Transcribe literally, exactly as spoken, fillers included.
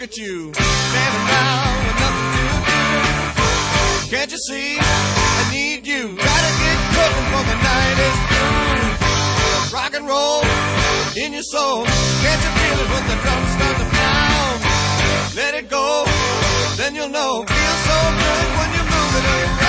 at you, standing around with nothing to do. Can't you see? I need you. Gotta get cooking for the night is through. Rock and roll in your soul. Can't you feel it when the drums start to pound? Let it go, then you'll know. Feels so good when you're moving around.